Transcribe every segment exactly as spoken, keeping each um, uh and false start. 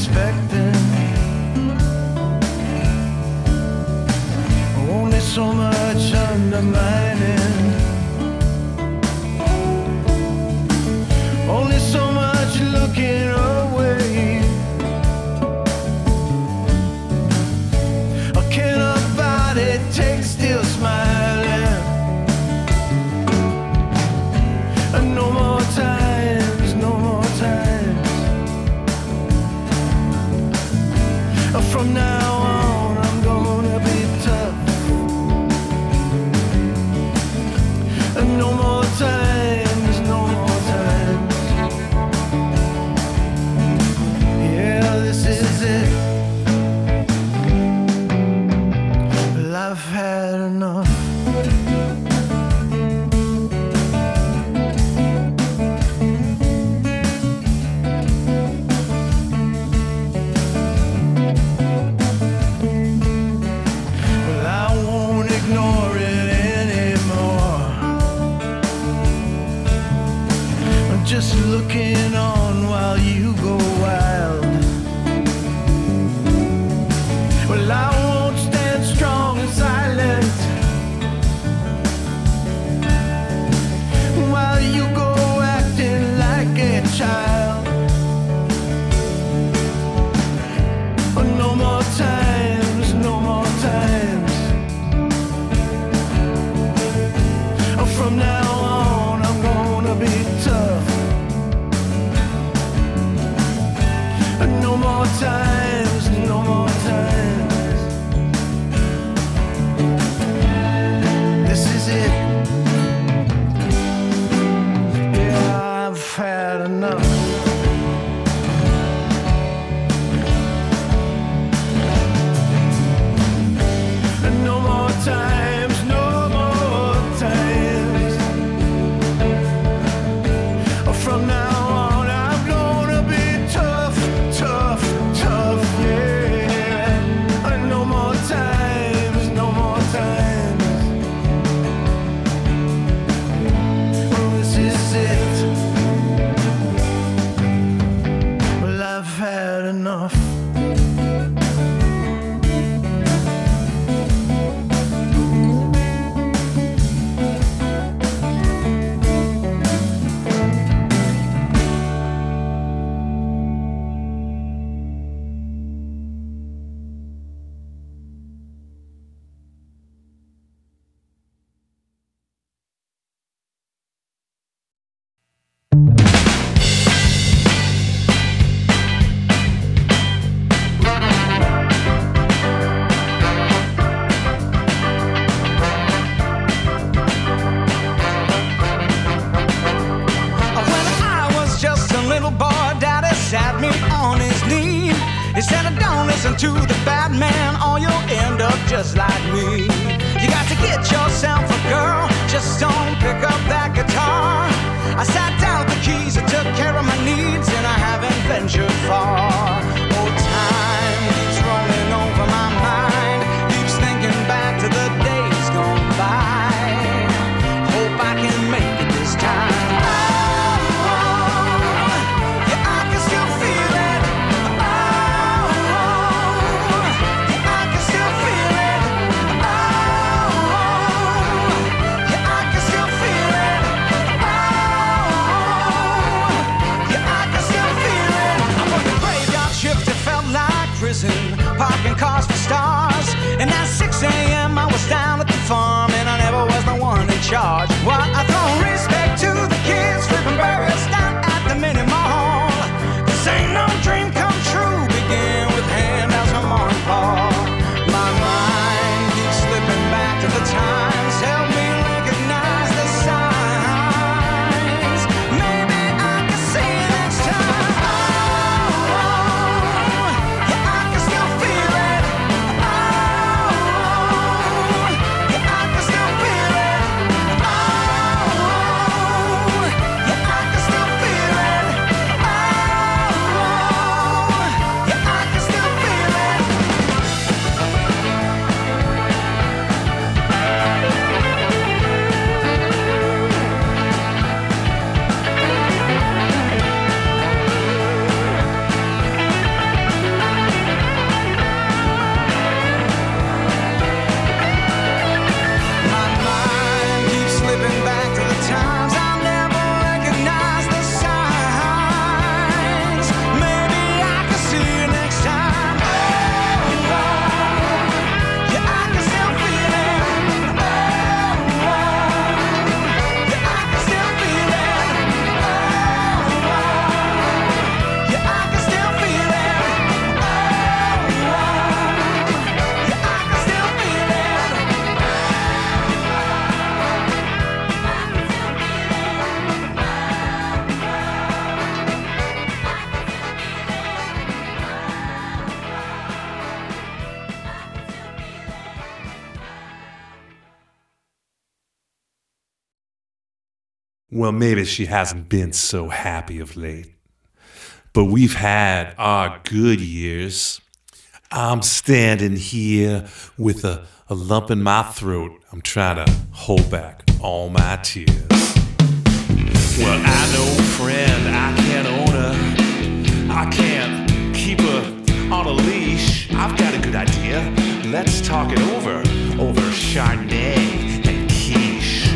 expecting. Only so much undermining. Only so much looking away. Can a body take still smiling? No more times, no more times. From now on, I'm gonna be tough. No more times, no more times. Yeah, this is it. Well, I've had enough. Just looking on while you go wild. Well, I won't stand strong and silent while you go acting like a child. No more times, no more times. From now on, I'm gonna be tough. No more times, no more times. This is it. Yeah, I've had enough. No more times, no more times. From now on, I'm gonna be tough, tough, tough, yeah. No more times, no more times. Well, this is it. Well, I've had enough. Sat me on his knee. He said, don't listen to the bad man, or you'll end up just like me. You got to get yourself a girl, just don't pick up that guitar. I sat down with the keys, I took care of my needs, and I haven't ventured far. Oh, time keeps rolling over my mind, keeps thinking back to the days gone by. Hope I can make it this time. Well, maybe she hasn't been so happy of late. But we've had our good years. I'm standing here with a, a lump in my throat. I'm trying to hold back all my tears. Well, I know, friend, I can't own her. I can't keep her on a leash. I've got a good idea. Let's talk it over, over Chardonnay and quiche.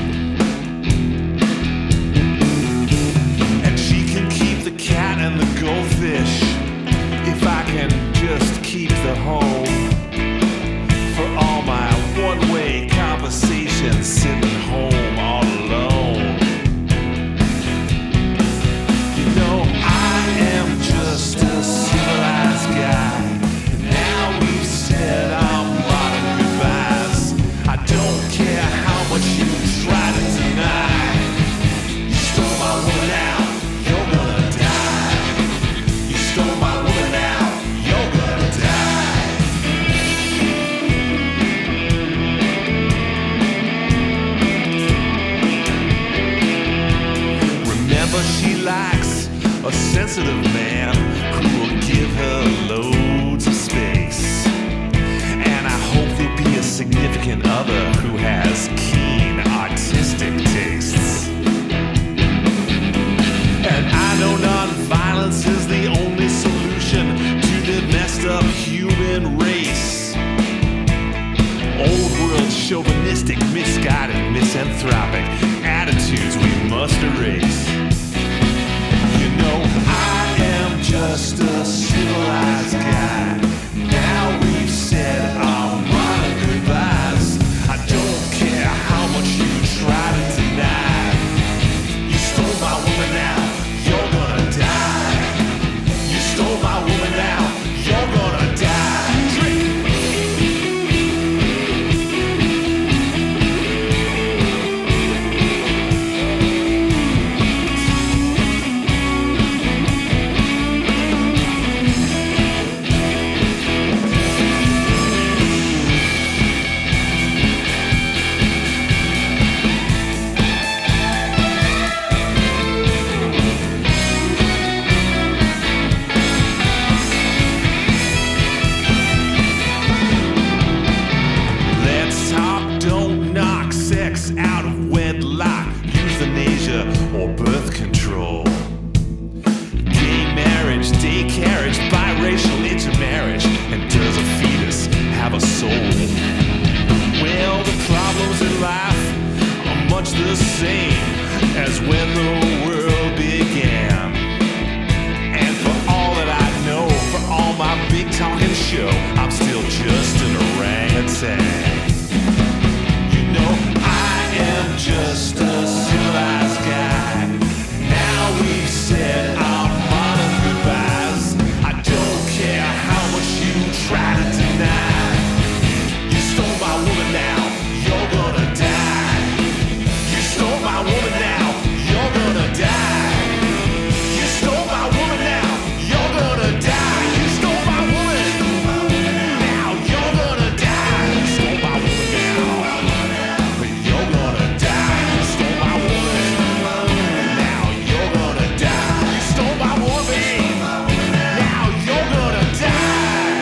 And she can keep the cat and the goldfish if I can just keep the home. For all my one-way conversations sitting home all alone. You know, I am just a civilized guy. Now we've said our modern goodbyes. I don't care how much you try to deny. You stole my woman out, you're gonna die. You stole my woman out, you're gonna die. Remember, she likes a sensitive man who will give her loads of space. And I hope you'll be a significant other who has keen artistic tastes. And I know non-violence is the only solution to the messed up human race. Old world chauvinistic, misguided, misanthropic attitudes we must erase. You know, I am just a civilized guy. Now we've said our modern goodbyes. I don't care how much you try to deny. You stole my woman now, you're gonna die. You stole my woman now, you're gonna die. Drink. Let's talk, don't knock, sex out of wedlock, euthanasia or birth control. Gay marriage, day carriage, biracial intermarriage, and does a fetus have a soul? Well, the problems in life are much the same as when the world began. And for all that I know, for all my big talking show, I'm still just an orangutan. You know, I am just a civilized guy. Now we've said our modern goodbyes. I don't care how much you try to deny. You stole my woman now, you're gonna die. You stole my woman now, you're gonna die. You stole my woman now, you're gonna die. You stole my woman now, you're gonna die. You stole my woman now, you're gonna die. You stole my woman now, you're gonna die. You stole my woman now, you're gonna die.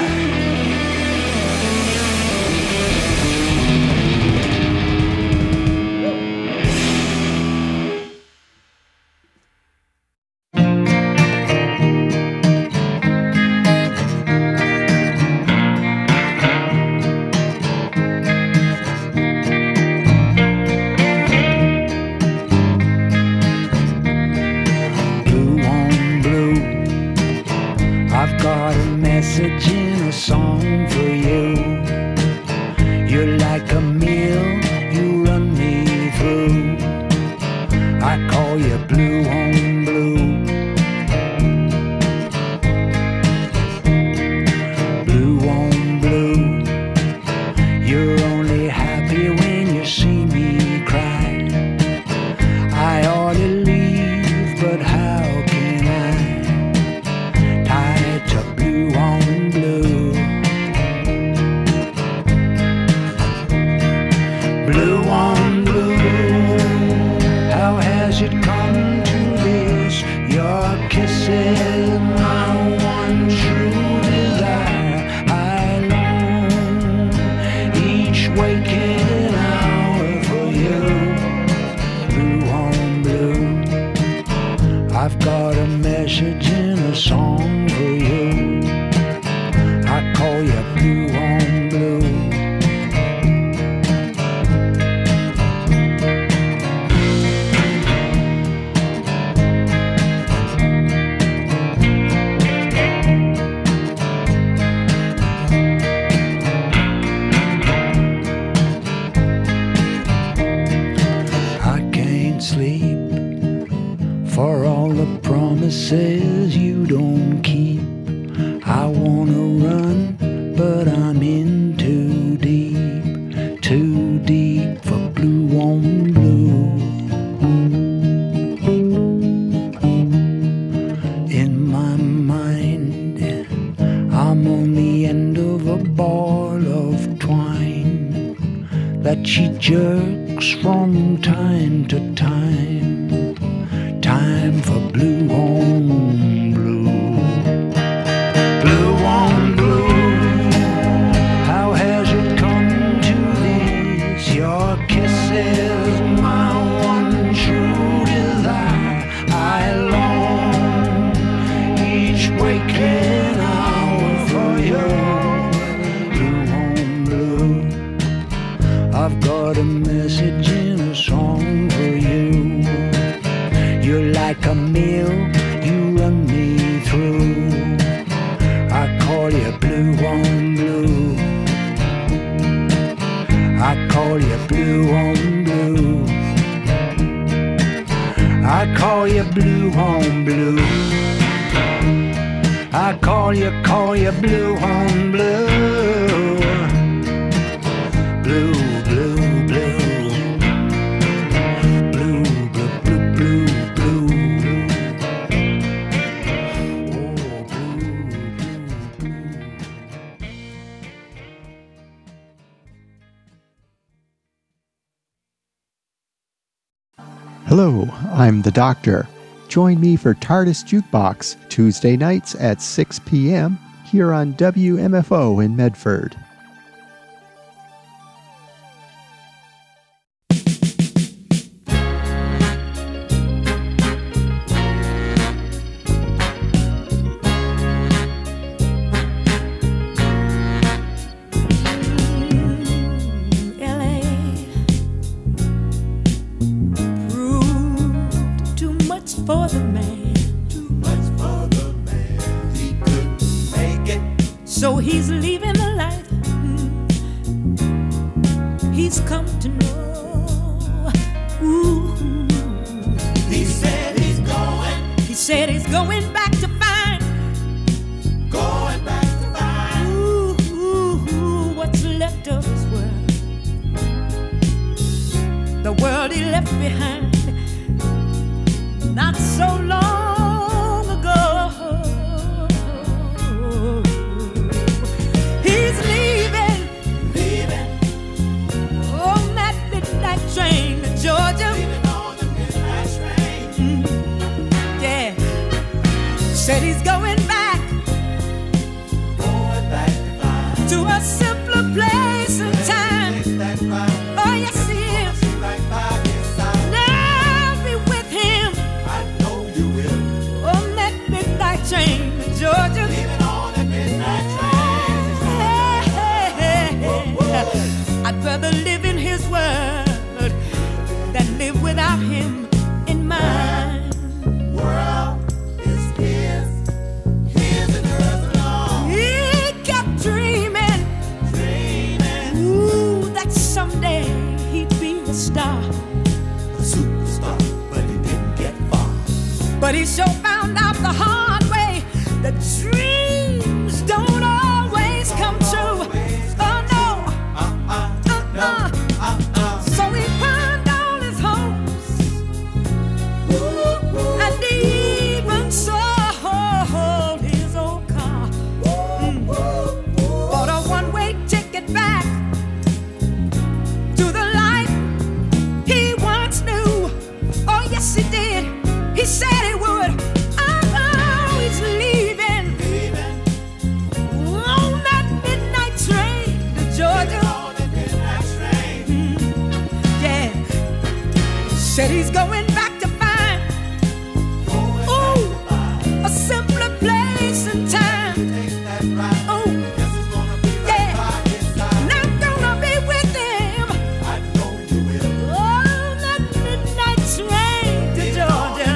Blue on blue, I've got a message in a song for you. You're like a mill, you run me through. I call you blue on blue. Blue on blue, you're only happy when you see me cry. I ought to leave, but how can I? Tied to blue on blue. kisses you don't keep. I wanna run, but I'm in too deep, too deep for blue on blue. In my mind, I'm on the end of a ball of twine that she jerks from time to time. Time for blue on blue. Blue on blue. How has it come to this? Your kisses, my one true desire. I long each waking hour for you. Blue on blue. I've got a message in a song for you. You're like a mill, you run me through. I call you blue on blue. I call you blue on blue. I call you blue on blue. I call you, call you blue on blue. Blue, blue, blue. Hello, I'm the Doctor. Join me for TARDIS Jukebox Tuesday nights at six p.m. here on W M F O in Medford. For the man, too much for the man, he couldn't make it. So he's leaving the life he's come to know. Ooh. He said he's going. He said he's going back to find. Going back to find. Ooh, ooh, ooh, what's left of his world? The world he left behind. Not so long ago. He's leaving, leaving on that midnight train to Georgia. Leaving on the midnight train. Mm. Yeah. Said he's going back, going back to, find. to a simpler place and time. Right. Oh yes, he is. Right by his side. Train to Georgia. Leaving on that midnight train. Hey, hey, hey. I'd rather live in his world than live without him in mine. World is his, his and hers alone. He kept dreaming, dreaming. Ooh, that someday he'd be a star, a superstar, but he didn't get far. But he sure found out the hard that dreams don't always come true. Oh no, uh-uh, uh-uh, uh-uh. So he burned all his hopes, and he even sold his old car. Mm. Bought a one-way ticket back to the life he once knew. Oh yes he did. He said he would. Oh, he's leaving. Said he's going back to find, ooh, a simpler place and time. Oh, yeah, and I'm gonna be with him on that midnight train to Georgia.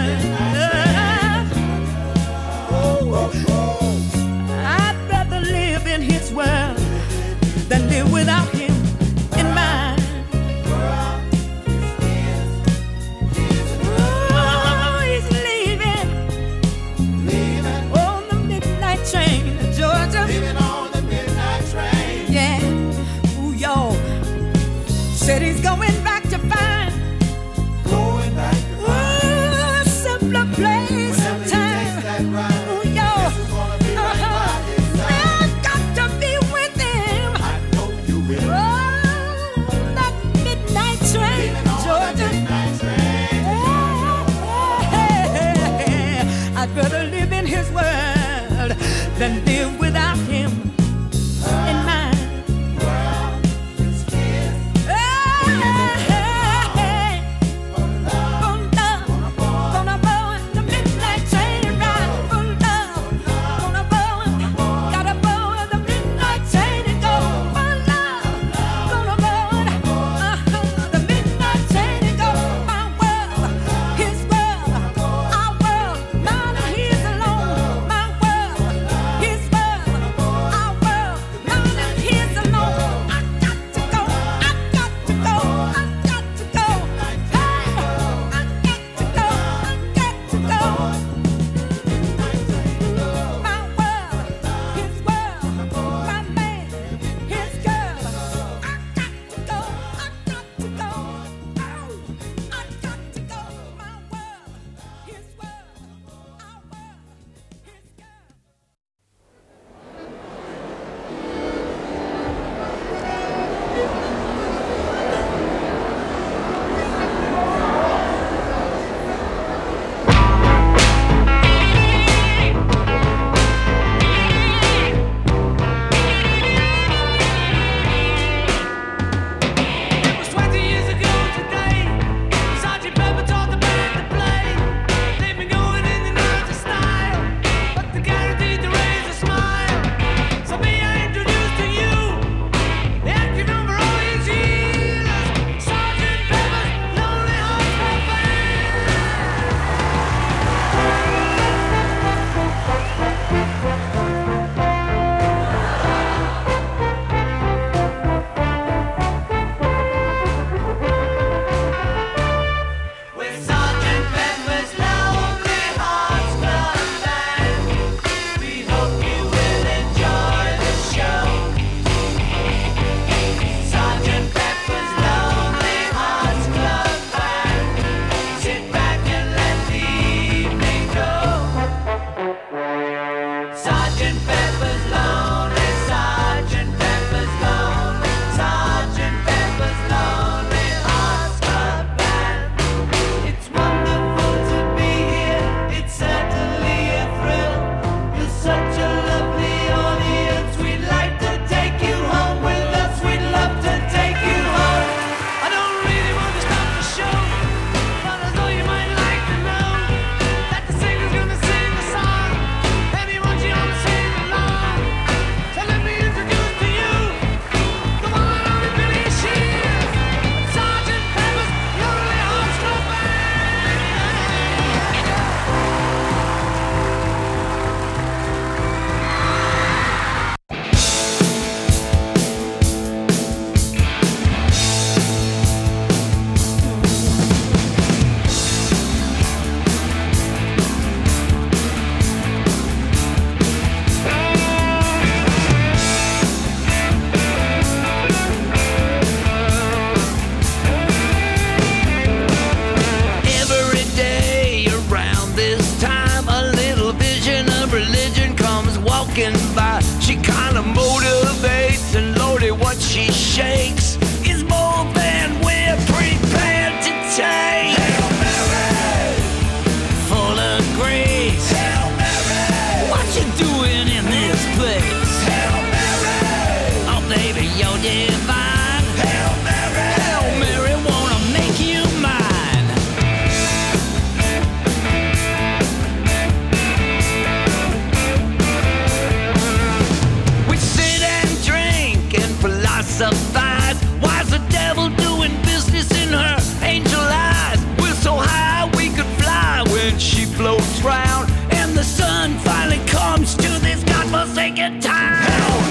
I'd rather live in his world than live without him in mine.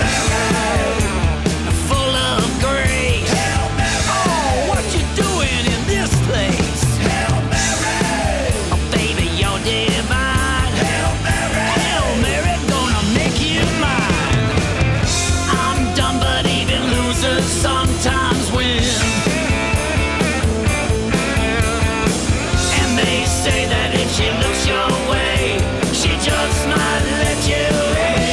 full of grace. Oh, what you doing in this place? Oh, baby, you're divine. Hail Mary, gonna make you mine. I'm dumb, but even losers sometimes win. And they say that if she looks your way, she just might let you in.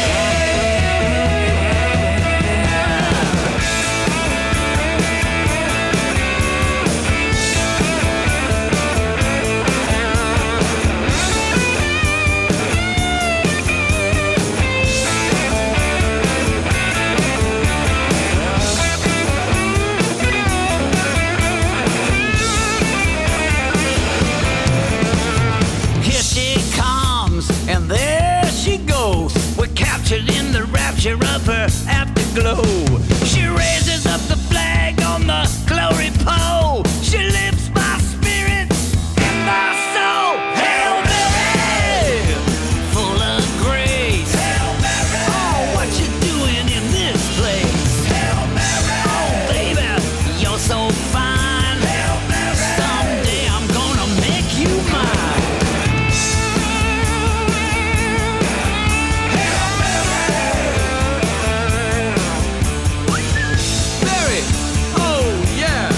Here she comes, and there she goes. We're captured in the rapture of her afterglow. She raises up the flag on the glory pole. She lifts my spirit and my soul. Hail Mary, full of grace. Hail Mary, oh, what you doing in this place? Hail Mary, oh, baby, you're so fine. Hail Mary, someday I'm gonna make you mine. Mary! Oh, yeah!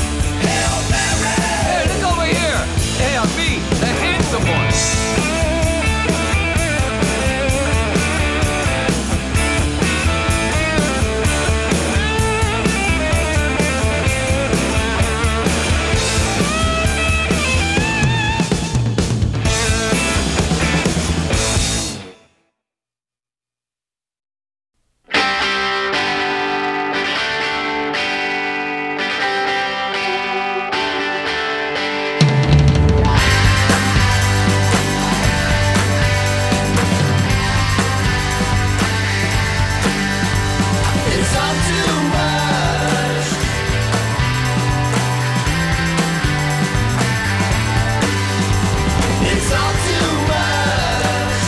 Hey, look over here! Hey, I'm me, the handsome one! It's all too much. It's all too much.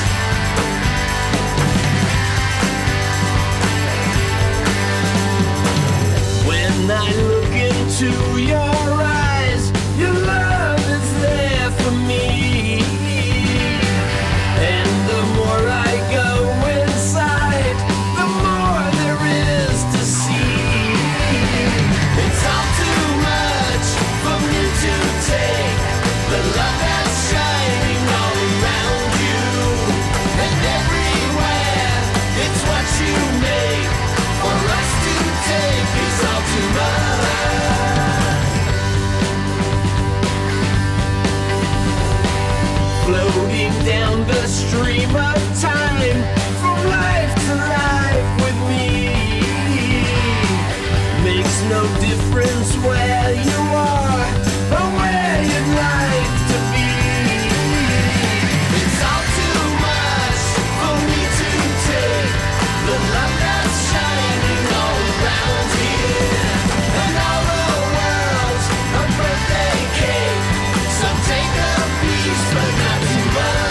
When I look into your eyes, your love is there for me. And the more I go inside, the more there is to see. It's all too much for me to take. The love that's shining all around you and everywhere. It's what you make for us to take. It's all too much. Floating down the stream of time, from life to life with me. Makes no difference where you are or where you'd like to be. It's all too much for me to take. The love that's shining all around here, and all the world's a birthday cake. So take a piece, but not too much.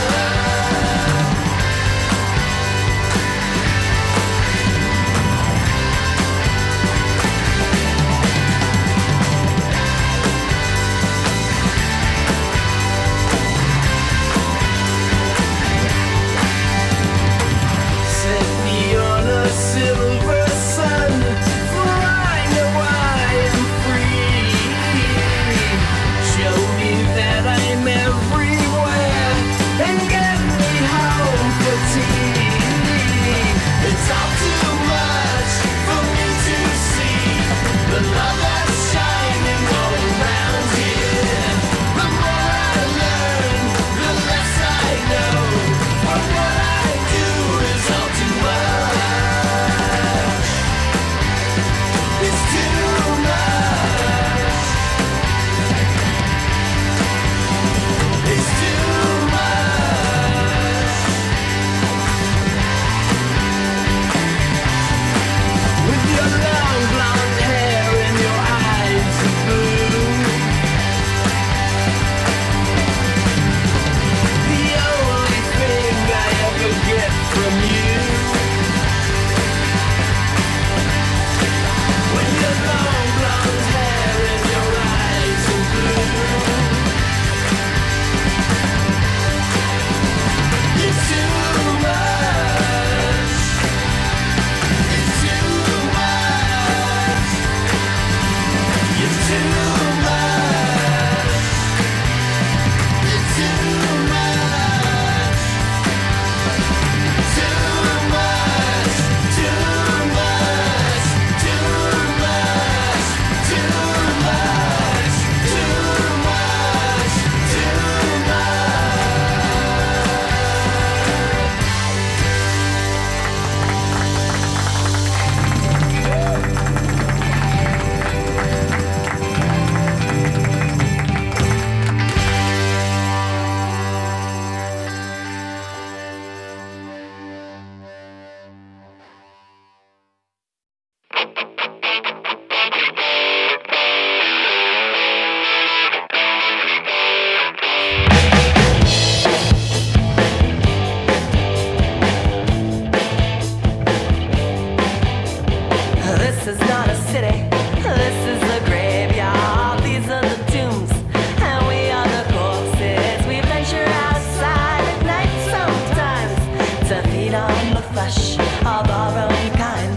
This is not a city, this is a graveyard. These are the tombs, and we are the corpses. We venture outside at night sometimes to feed on the flesh of our own kind.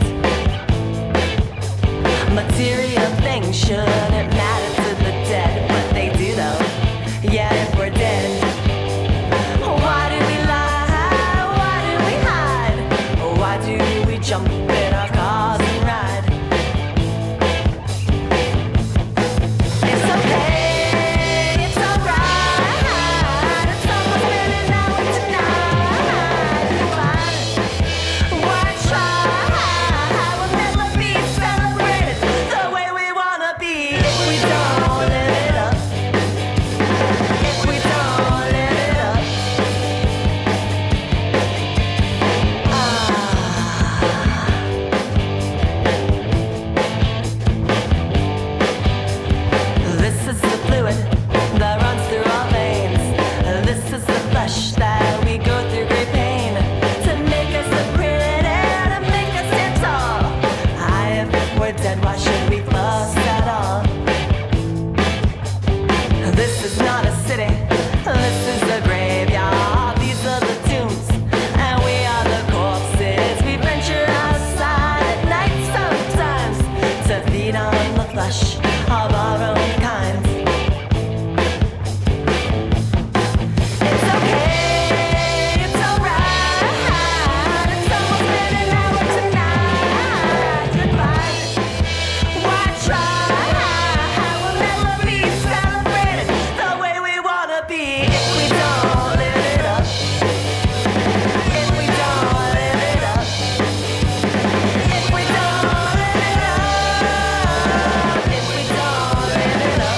Material things shouldn't matter to the dead, but they do though. Yeah, if we're dead. Why do we lie? Why do we hide? Why do we jump in our cars and ride? It's okay, it's alright. It's almost midnight now and tonight. Fine. Why try? We'll never be celebrated the way we wanna be if we don't live it up. If we don't live it up. Ah. This is the fluid that runs through our veins. This is the flesh that we go through great pain to make us look pretty, to make us stand tall. Aye, if we're dead, why should we fuss at all? This is not a city, this is a graveyard. These are the tombs, and we are the corpses. We venture outside at night sometimes to feed on the flesh of our own kind. It's okay, it's alright. It's almost midnight now and tonight. Goodbye. Why try? We'll never be celebrated the way we wanna be if we don't live it up. If we don't live it up. If we don't live it up. If we don't live it up.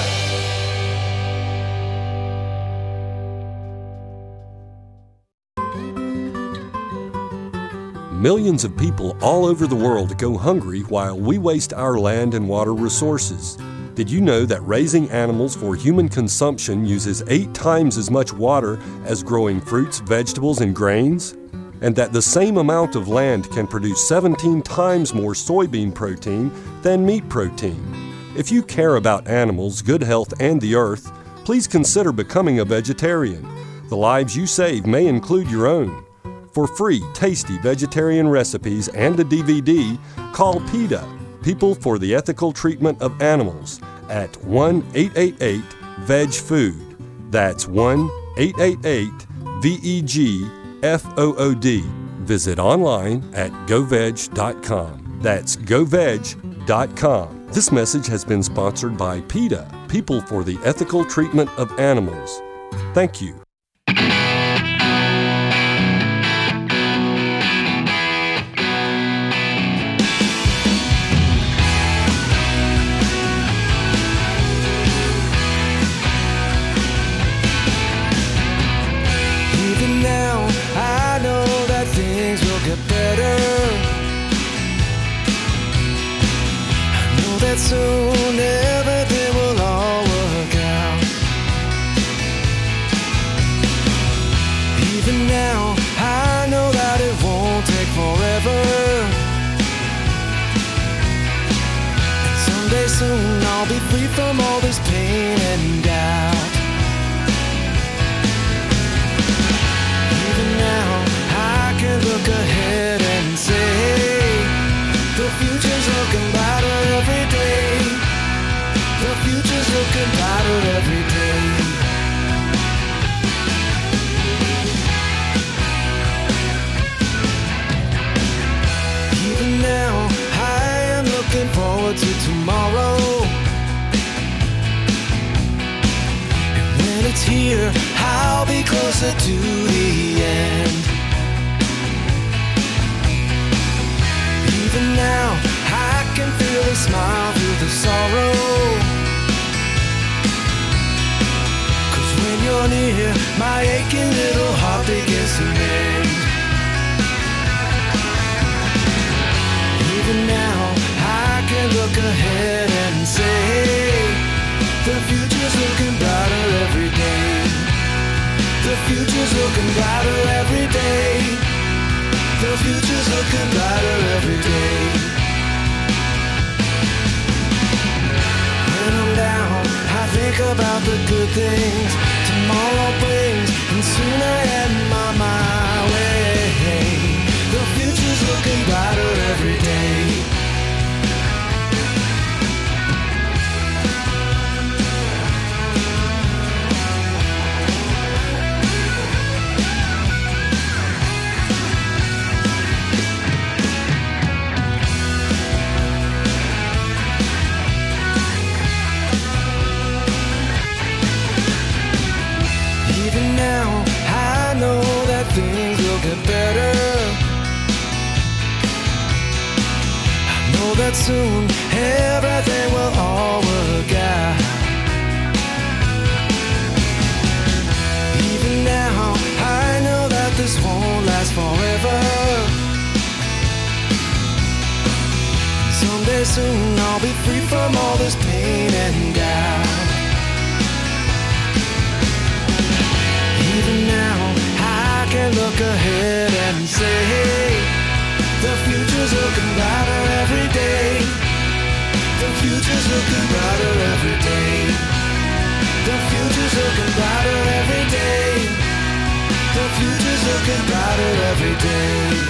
Millions of people all over the world go hungry while we waste our land and water resources. Did you know that raising animals for human consumption uses eight times as much water as growing fruits, vegetables, and grains? And that the same amount of land can produce seventeen times more soybean protein than meat protein? If you care about animals, good health, and the earth, please consider becoming a vegetarian. The lives you save may include your own. For free, tasty vegetarian recipes and a D V D, call PETA, People for the Ethical Treatment of Animals, at one eight eight eight veg food. That's one eight eight eight V E G F O O D. Visit online at go veg dot com. That's go veg dot com. This message has been sponsored by PETA, People for the Ethical Treatment of Animals. Thank you. Even now, I know that things will get better. I know that soon everything will all work out. Even now, I know that it won't take forever. And someday soon I'll be free from all this pain and doubt. Now I can look ahead and say the future's looking brighter every day. The future's looking brighter every day. Even now I am looking forward to tomorrow. And when it's here, I'll be closer to the end. Even now, I can feel a smile through the sorrow. 'Cause when you're near, my aching little heart begins to mend. Even now, I can look ahead and say the future's looking brighter every day. The future's looking brighter every day. The future's looking brighter every day. good things tomorrow brings, and soon I am on my way. The future's looking brighter every day. Things will get better. I know that soon everything will all work out. Even now, I know that this won't last forever. Someday soon I'll be free from all this pain and doubt. Even now I can look ahead and say, the future's looking brighter every day. The future's looking brighter every day. The future's looking brighter every day. The future's looking brighter every day.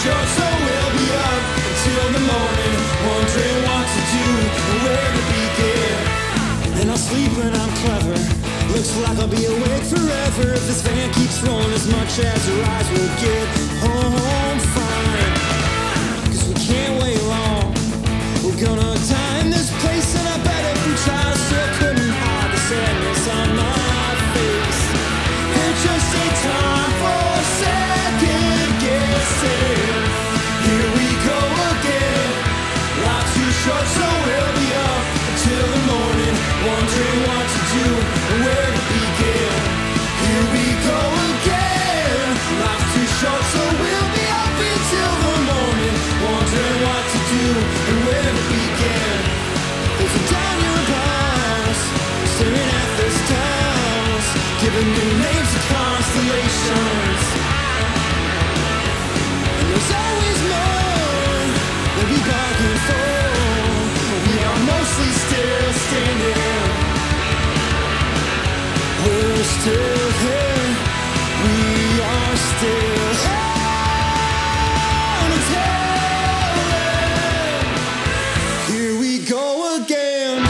short, so we'll be up until the morning, wondering what to do and where to begin. And I'll sleep when I'm clever. Looks like I'll be awake forever if this van keeps rolling as much as your eyes will get home fine. Cause we can't wait long. We're gonna die in this place, and I bet if we tried, I still couldn't hide the sadness on my face. There's just a time for second guessing. Here we go again. Life's too short, so we'll be up until the morning, wondering what to do and where to begin. Here we go again. Life's too short, so we'll be up until the morning, wondering what to do and where to begin. There's a down your boss, staring at the stars, giving new names to constellations. And there's always more that we bargained for. We are mostly still standing. We're still here. We are still here. Here we go again.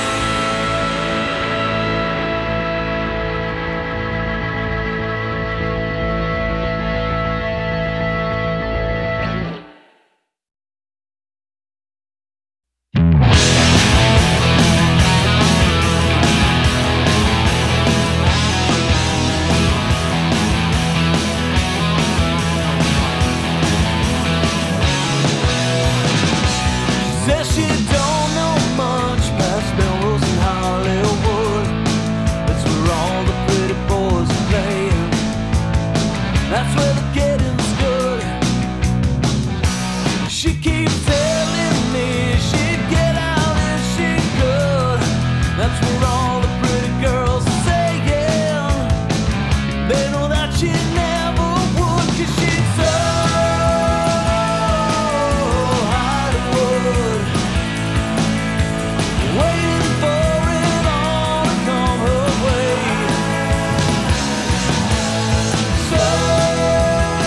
Says she don't know much past Melrose and Hollywood. That's where all the pretty boys are playing. That's where the getting's good. She keeps telling me she'd get out if she could. That's where all the pretty girls are saying. They know that she never would, 'cause she's so Hollywood, waiting for it all to come her way. So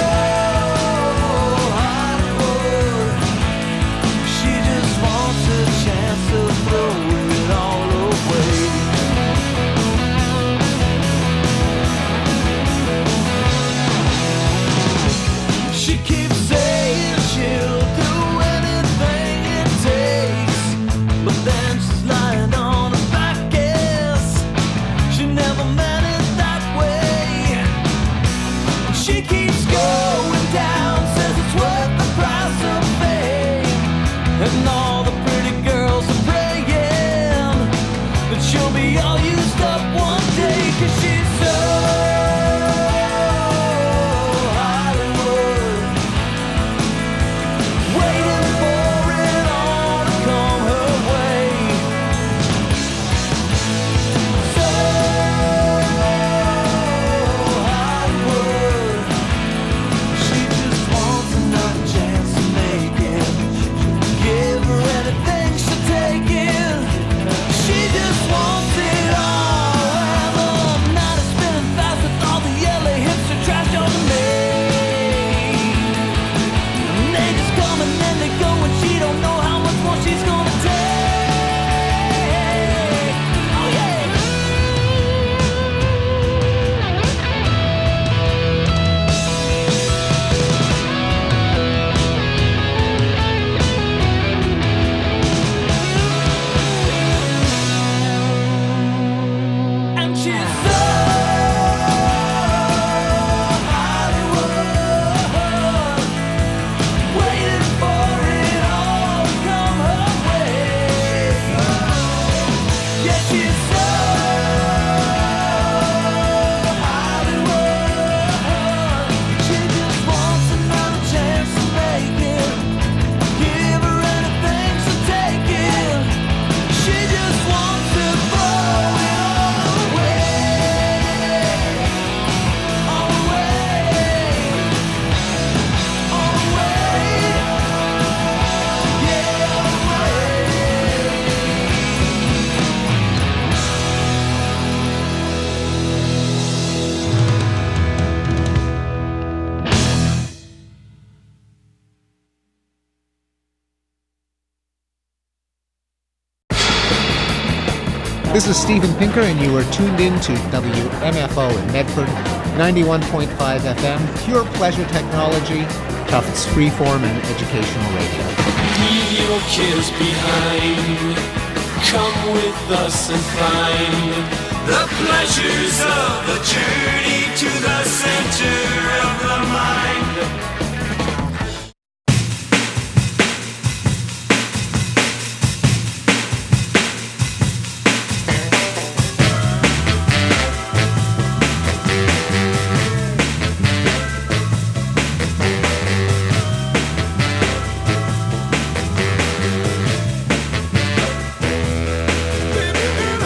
This is Steven Pinker, and you are tuned in to W M F O in Medford, ninety-one point five F M, pure pleasure technology, Tufts freeform and educational radio. Leave your cares behind. Come with us and find the pleasures of the journey to the center of the mind.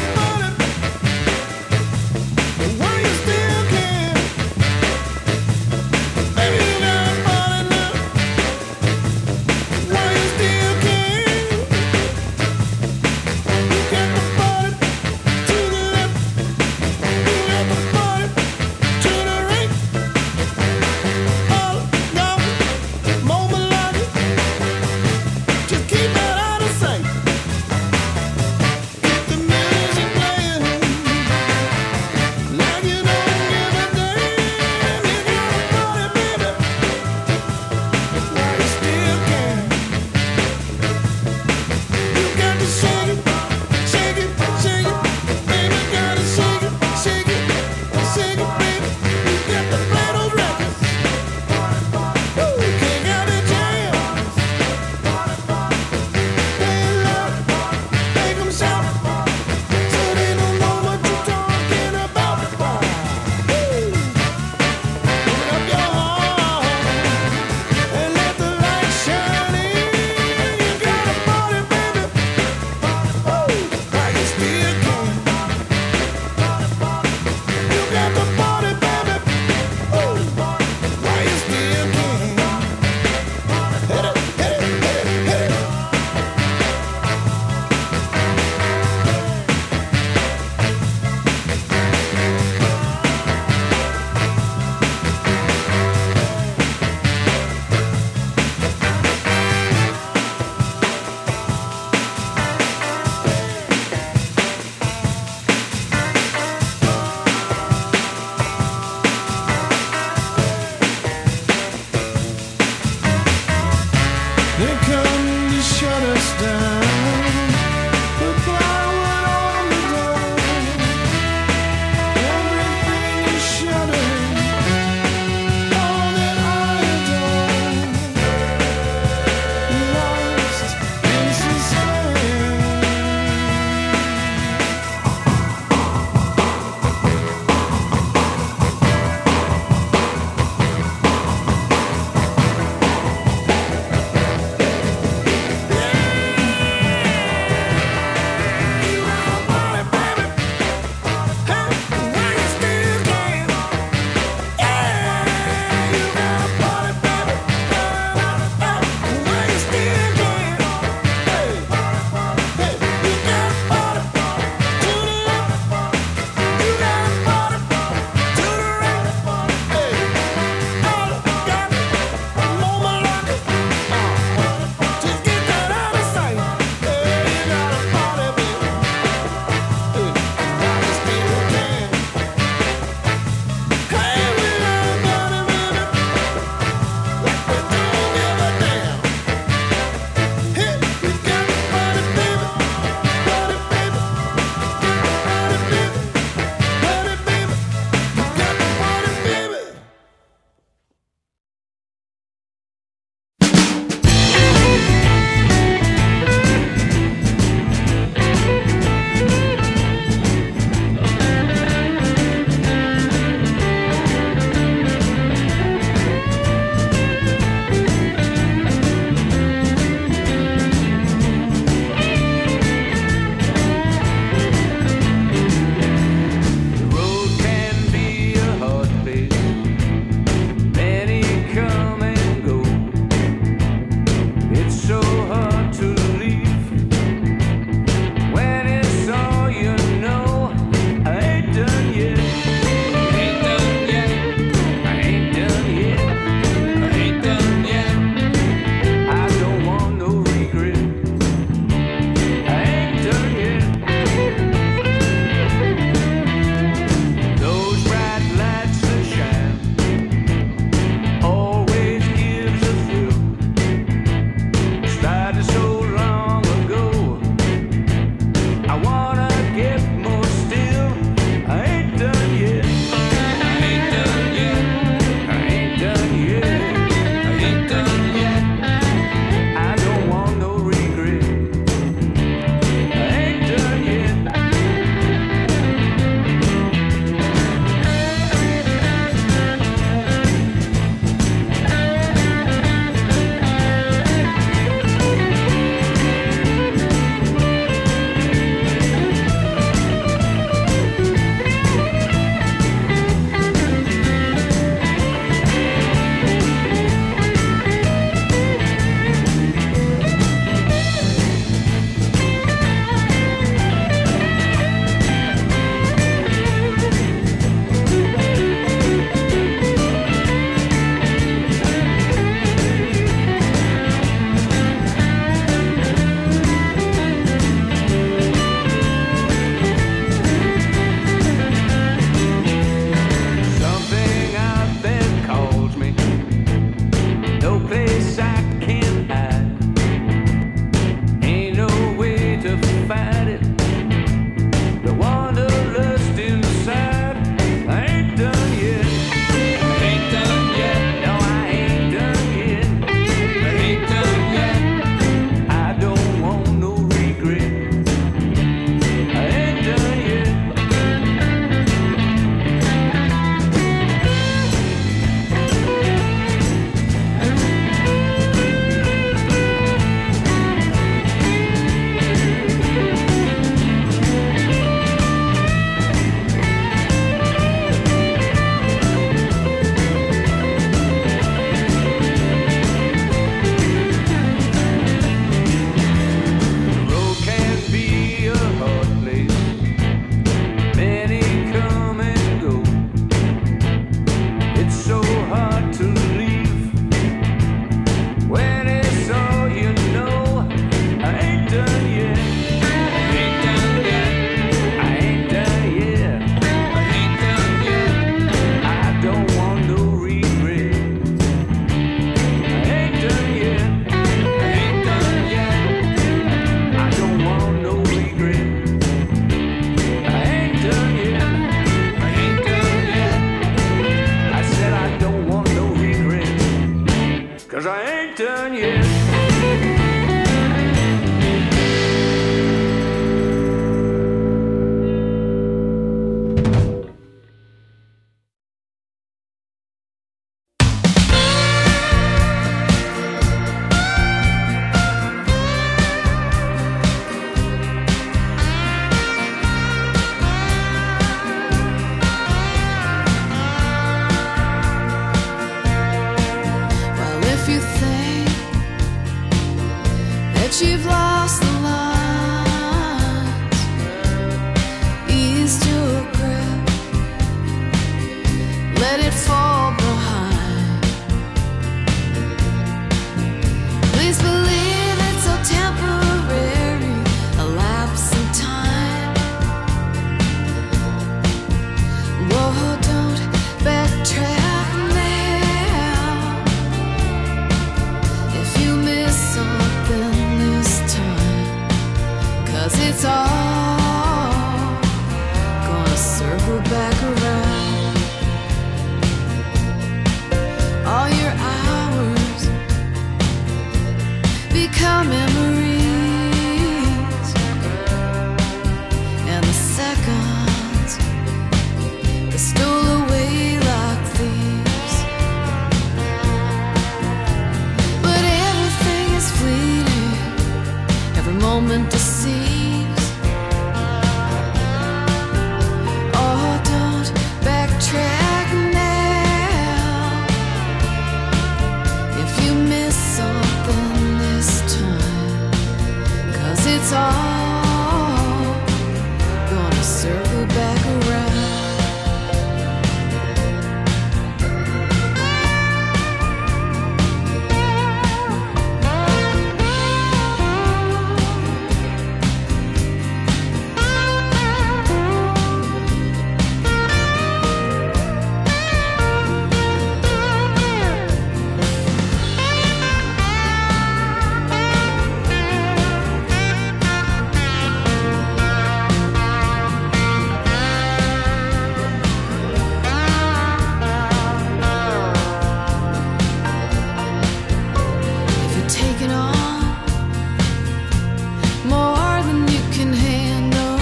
Why you still care? count memories and the seconds that stole away like thieves. But everything is fleeting, every moment deceives. Oh, don't backtrack now. If you miss something this time, 'cause it's all gonna circle back around. If you're taking on more than you can handle,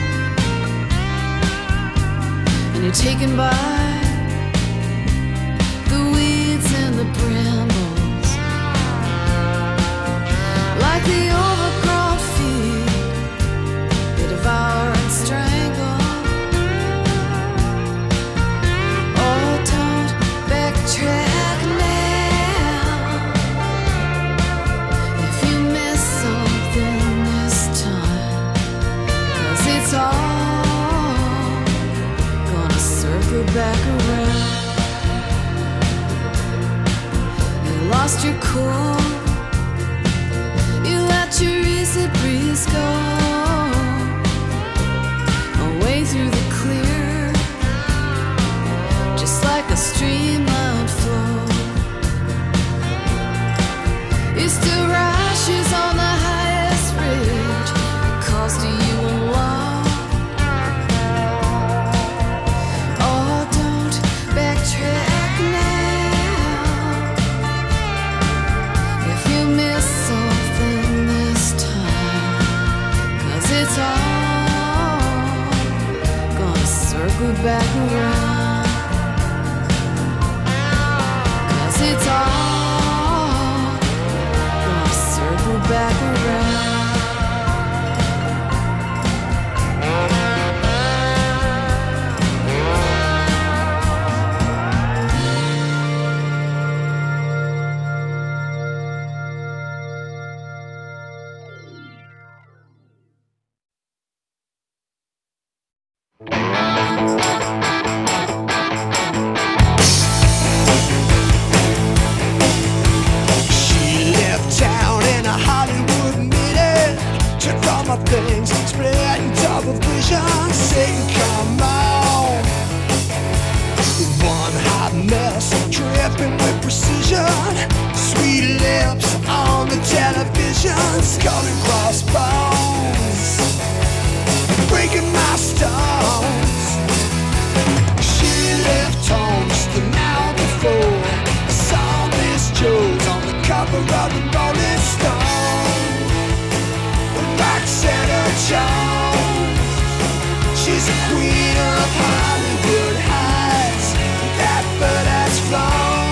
and you're taken by the weeds and the brambles, like the overgrown feet they devour and strangle. Oh, don't backtrack now. If you miss something this time, 'cause it's all gonna circle back around. You lost your cool, you let your easy breeze go away through the clear, just like a streamlined flow. You still rashes on the highest ridge, it calls to you alone. Oh, don't backtrack now. If you miss something this time, 'cause it's all gonna circle back around. 'Cause it's all gonna circle back around. She left town in a Hollywood minute. Took all my things, spread double vision, saying, come on. One hot mess, dripping with precision. Sweet lips on the television, skull and crossbones, breaking my stones. She left home just the night before. I saw Miss Jones on the cover of the Rolling Stone. Roxana Jones, she's a queen of Hollywood Heights. That bird has flown.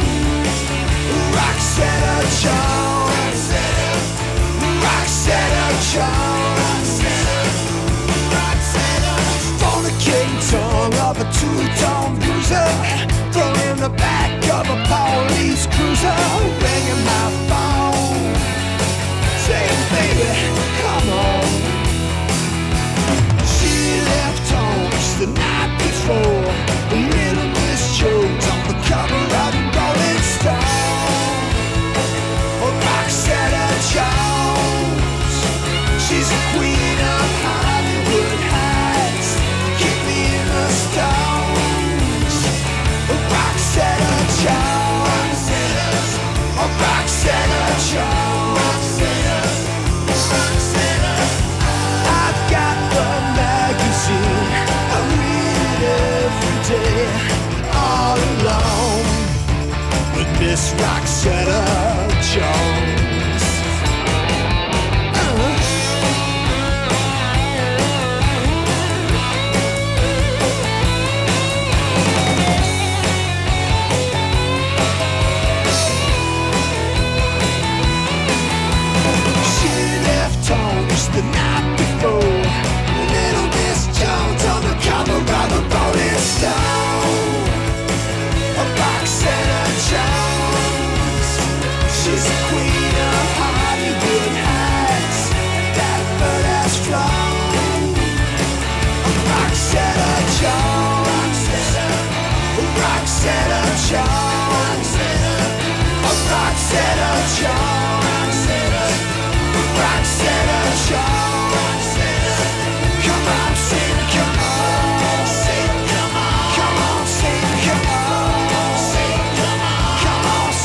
Roxana Jones, Roxana Jones, fornicating tongue of a two-tone bruiser, thrown in the back of a police cruiser, ringing my phone, saying, baby, come on. She left home just the night before. Little Miss Jones on the cover of the Rolling Stone. Oh, Roxana Jones, she's a queen of Hollywood Heights. Keep me in the stones. Oh, Roxana Jones, oh, Roxana Jones. I've got the magazine, I read it every day, all alone with Miss Roxana Jones. instead of charge.